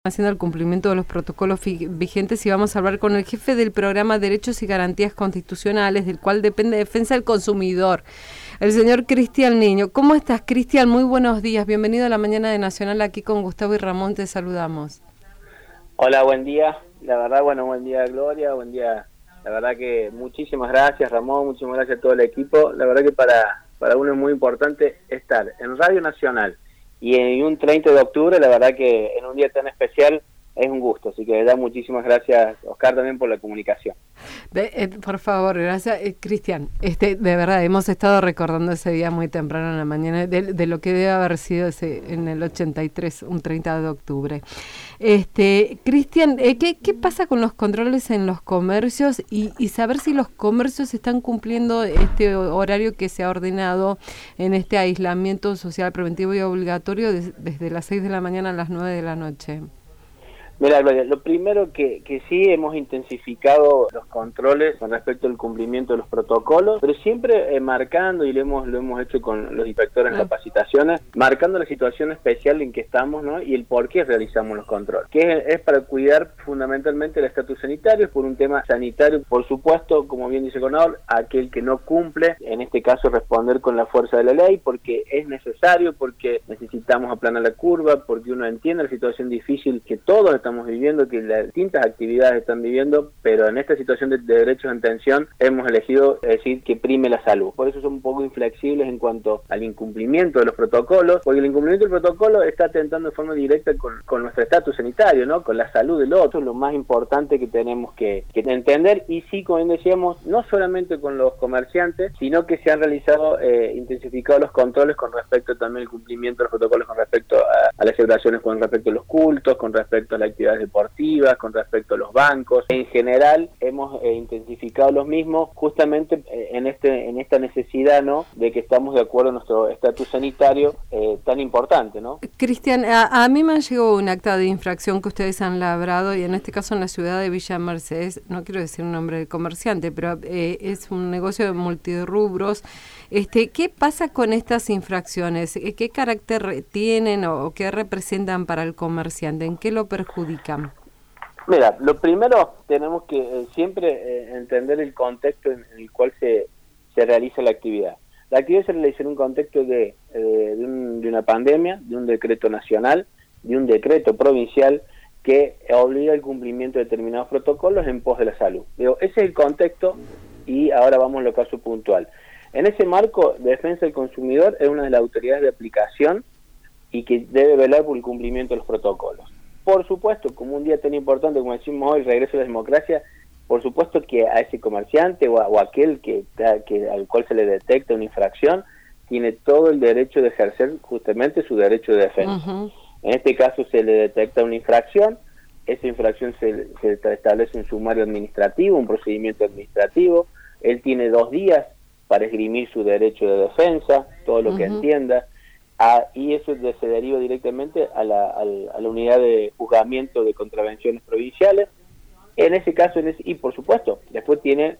Haciendo el cumplimiento de los protocolos vigentes y vamos a hablar con el jefe del programa Derechos y Garantías Constitucionales, del cual depende Defensa del Consumidor, el señor Cristian Niño. ¿Cómo estás, Cristian? Muy buenos días. Bienvenido a la mañana de Nacional. Aquí con Gustavo y Ramón te saludamos. Hola, buen día. La verdad, buen día, Gloria. Buen día. La verdad que muchísimas gracias, Ramón. Muchísimas gracias a todo el equipo. La verdad que para uno es muy importante estar en Radio Nacional y en un 30 de octubre, la verdad que en un día tan especial es un gusto. Así que de verdad, muchísimas gracias, Oscar, también por la comunicación. Por favor, gracias, Cristian. De verdad, hemos estado recordando ese día muy temprano en la mañana, de lo que debe haber sido en el 83, un 30 de octubre. Cristian, ¿qué pasa con los controles en los comercios y saber si los comercios están cumpliendo este horario que se ha ordenado en este aislamiento social preventivo y obligatorio desde las 6 de la mañana a las 9 de la noche? Mira, Gloria, lo primero que sí hemos intensificado los controles con respecto al cumplimiento de los protocolos, pero siempre marcando, y lo hemos hecho con los inspectores en capacitaciones, marcando la situación especial en que estamos, ¿no? Y el por qué realizamos los controles, que es para cuidar fundamentalmente el estatus sanitario, es por un tema sanitario, por supuesto, como bien dice el gobernador, aquel que no cumple, en este caso responder con la fuerza de la ley, porque es necesario, porque necesitamos aplanar la curva, porque uno entiende la situación difícil que todos estamos viviendo, que las distintas actividades están viviendo, pero en esta situación de derechos en tensión hemos elegido decir que prime la salud. Por eso somos un poco inflexibles en cuanto al incumplimiento de los protocolos, porque el incumplimiento del protocolo está atentando de forma directa con nuestro estatus sanitario, ¿no? Con la salud del otro, lo más importante que tenemos que entender. Y sí, como bien decíamos, no solamente con los comerciantes, sino que se han realizado, intensificado los controles con respecto también al cumplimiento de los protocolos con respecto a las celebraciones, con respecto a los cultos, con respecto a la actividades deportivas, con respecto a los bancos. En general hemos intensificado los mismos justamente en esta necesidad, ¿no?, de que estamos de acuerdo a nuestro estatus sanitario tan importante, ¿no? Cristian, a mí me llegó un acta de infracción que ustedes han labrado, y en este caso en la ciudad de Villa Mercedes, no quiero decir un nombre de comerciante, pero es un negocio de multirrubros. ¿Qué pasa con estas infracciones? ¿Qué carácter tienen o qué representan para el comerciante? ¿En qué lo perjudican? Mira, lo primero tenemos que siempre entender el contexto en el cual se realiza la actividad. La actividad se realiza en un contexto de una pandemia, de un decreto nacional, de un decreto provincial que obliga al cumplimiento de determinados protocolos en pos de la salud. Ese es el contexto y ahora vamos a lo caso puntual. En ese marco, Defensa del Consumidor es una de las autoridades de aplicación y que debe velar por el cumplimiento de los protocolos. Por supuesto, como un día tan importante como decimos hoy, regreso a la democracia, por supuesto que a ese comerciante o aquel al cual se le detecta una infracción, tiene todo el derecho de ejercer justamente su derecho de defensa. Uh-huh. En este caso se le detecta una infracción, esa infracción se establece un sumario administrativo, un procedimiento administrativo, él tiene 2 días para esgrimir su derecho de defensa, todo lo que entienda, y eso se deriva directamente a la unidad de juzgamiento de contravenciones provinciales. En ese caso, y por supuesto, después tiene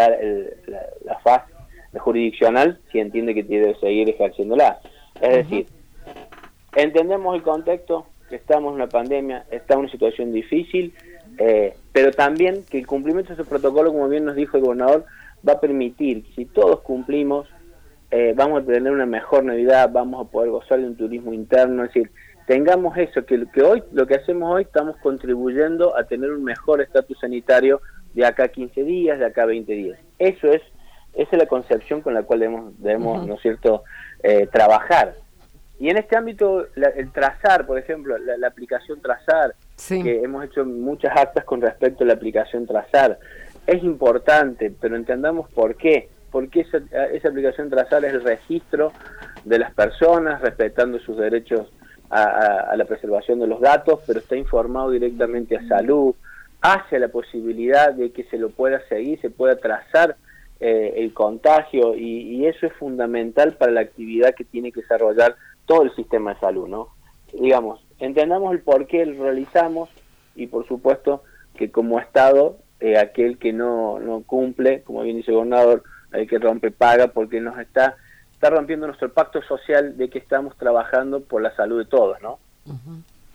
la fase jurisdiccional, si entiende que tiene que seguir ejerciéndola. Es decir, entendemos el contexto, que estamos en una pandemia, está en una situación difícil, pero también que el cumplimiento de ese protocolo, como bien nos dijo el gobernador, va a permitir que si todos cumplimos, vamos a tener una mejor Navidad, vamos a poder gozar de un turismo interno, es decir, tengamos eso, que hoy, lo que hacemos hoy, estamos contribuyendo a tener un mejor estatus sanitario de acá a 15 días, de acá a 20 días. Esa es la concepción con la cual debemos ¿no es cierto?, trabajar. Y en este ámbito, el trazar, por ejemplo, la aplicación trazar, sí, que hemos hecho muchas actas con respecto a la aplicación trazar, es importante, pero entendamos por qué. Porque esa aplicación trazar es el registro de las personas, respetando sus derechos a la preservación de los datos, pero está informado directamente a salud, hace la posibilidad de que se lo pueda seguir, se pueda trazar el contagio, y eso es fundamental para la actividad que tiene que desarrollar todo el sistema de salud, ¿no? Digamos, entendamos el por qué lo realizamos, y por supuesto que como Estado, aquel que no cumple, como bien dice el gobernador, el que rompe paga, porque nos está rompiendo nuestro pacto social de que estamos trabajando por la salud de todos, ¿no?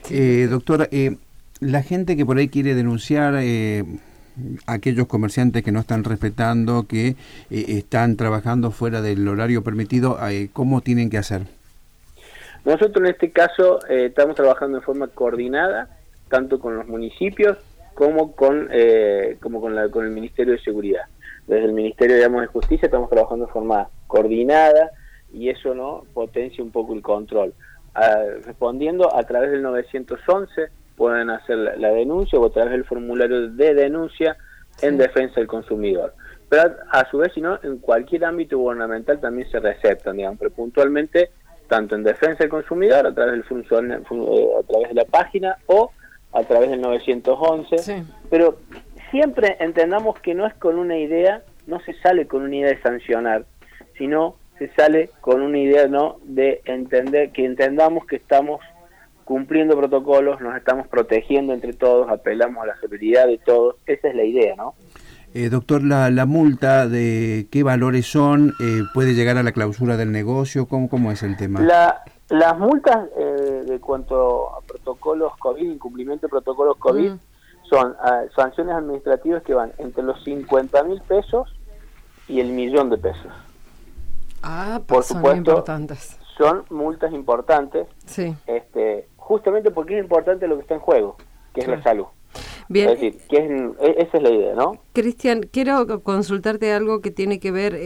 Doctor, la gente que por ahí quiere denunciar aquellos comerciantes que no están respetando, que están trabajando fuera del horario permitido, ¿cómo tienen que hacer? Nosotros en este caso estamos trabajando de forma coordinada, tanto con los municipios como con el Ministerio de Seguridad. Desde el Ministerio, digamos, de Justicia estamos trabajando de forma coordinada y eso no potencia un poco el control. Respondiendo a través del 911 pueden hacer la denuncia o a través del formulario de denuncia en defensa del consumidor. Pero a su vez, si no, en cualquier ámbito gubernamental también se receptan, digamos, pero puntualmente tanto en defensa del consumidor a través a través de la página o a través del 911. Sí. Pero siempre entendamos que no es con una idea, no se sale con una idea de sancionar, sino se sale con una idea no de entender, que entendamos que estamos cumpliendo protocolos, nos estamos protegiendo entre todos, apelamos a la seguridad de todos, esa es la idea, ¿no? Doctor, la multa, ¿de qué valores son? ¿Puede llegar a la clausura del negocio? ¿Cómo es el tema? Las multas de cuanto a protocolos COVID, incumplimiento de protocolos COVID, son sanciones administrativas que van entre los 50.000 pesos y el 1.000.000 de pesos. Por supuesto, son importantes. Son multas importantes, sí. Justamente porque es importante lo que está en juego, que es la salud. Bien. Es decir, esa es la idea, ¿no? Cristian, quiero consultarte algo que tiene que ver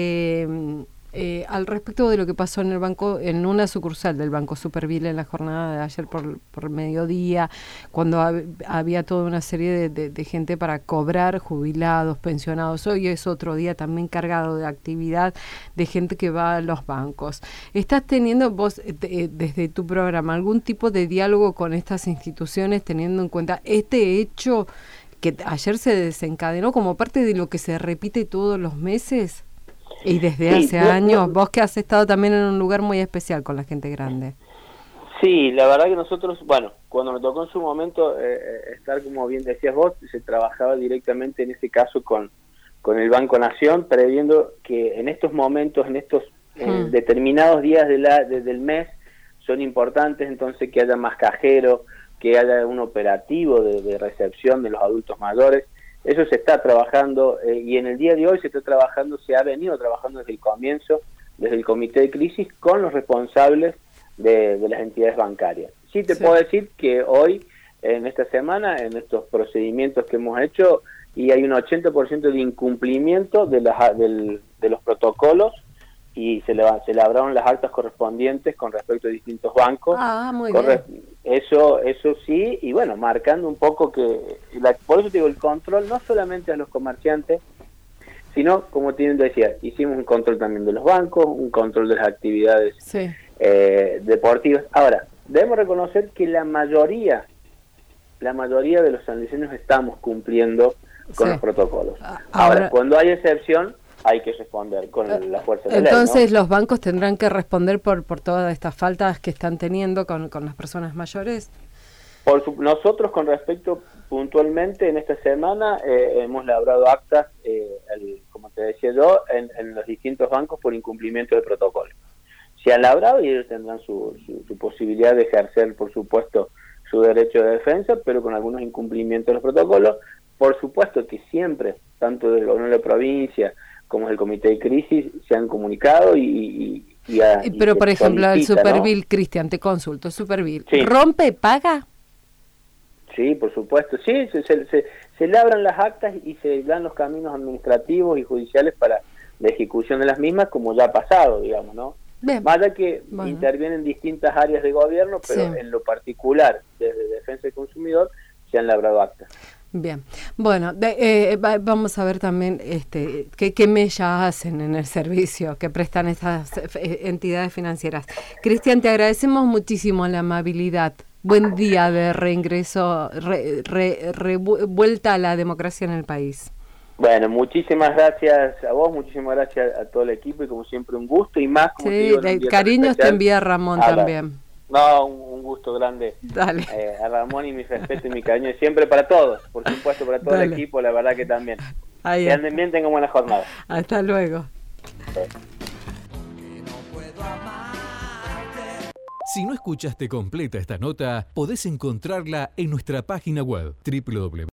al respecto de lo que pasó en el banco, en una sucursal del Banco Superville en la jornada de ayer por mediodía, cuando había toda una serie de gente para cobrar, jubilados, pensionados. Hoy es otro día también cargado de actividad de gente que va a los bancos. ¿Estás teniendo vos, desde tu programa, algún tipo de diálogo con estas instituciones, teniendo en cuenta este hecho que ayer se desencadenó como parte de lo que se repite todos los meses? Y desde hace años, vos que has estado también en un lugar muy especial con la gente grande. Sí, la verdad que nosotros, cuando me tocó en su momento estar, como bien decías vos, se trabajaba directamente en este caso con el Banco Nación, previendo que en estos momentos, en estos determinados días del mes, son importantes, entonces que haya más cajero, que haya un operativo de recepción de los adultos mayores. Eso se está trabajando y en el día de hoy se ha venido trabajando desde el comienzo, desde el comité de crisis, con los responsables de las entidades bancarias. Sí te puedo decir que hoy, en esta semana, en estos procedimientos que hemos hecho, y hay un 80% de incumplimiento de los protocolos y se labraron las actas correspondientes con respecto a distintos bancos. Muy bien. Eso sí, y marcando un poco que, por eso te digo, el control no solamente a los comerciantes, sino, como decía, hicimos un control también de los bancos, un control de las actividades deportivas. Ahora, debemos reconocer que la mayoría de los sanluiseños estamos cumpliendo con los protocolos. Ahora, cuando hay excepción, hay que responder con la fuerza de la ley, ¿no? Entonces los bancos tendrán que responder por todas estas faltas que están teniendo con las personas mayores. Nosotros, con respecto puntualmente, en esta semana hemos labrado actas, como te decía yo, en los distintos bancos por incumplimiento de protocolo. Se han labrado y ellos tendrán su posibilidad de ejercer, por supuesto, su derecho de defensa, pero con algunos incumplimientos de los protocolos. Por supuesto que siempre, tanto del gobierno de la provincia como del comité de crisis, se han comunicado pero, por ejemplo, el Superville, ¿no? Cristian, te consulto, Superville, sí. ¿Rompe, paga? Sí, por supuesto. Sí, se labran las actas y se dan los caminos administrativos y judiciales para la ejecución de las mismas, como ya ha pasado, digamos, ¿no? Bien. Más allá que intervienen distintas áreas de gobierno, pero en lo particular, desde Defensa del Consumidor, se han labrado actas. Bien, bueno, vamos a ver también qué mella hacen en el servicio que prestan estas entidades financieras. Cristian, te agradecemos muchísimo la amabilidad. Buen día de reingreso, vuelta a la democracia en el país. Bueno, muchísimas gracias a vos, muchísimas gracias a todo el equipo y como siempre un gusto y más. Como sí, cariños te envía Ramón también. No, un gusto grande. Dale. A Ramón y mi respeto y mi cariño siempre para todos, por supuesto para todo el equipo, la verdad que también. Que anden bien, tengan buena jornada. Hasta luego. Si no escuchaste completa esta nota, podés encontrarla en nuestra página web www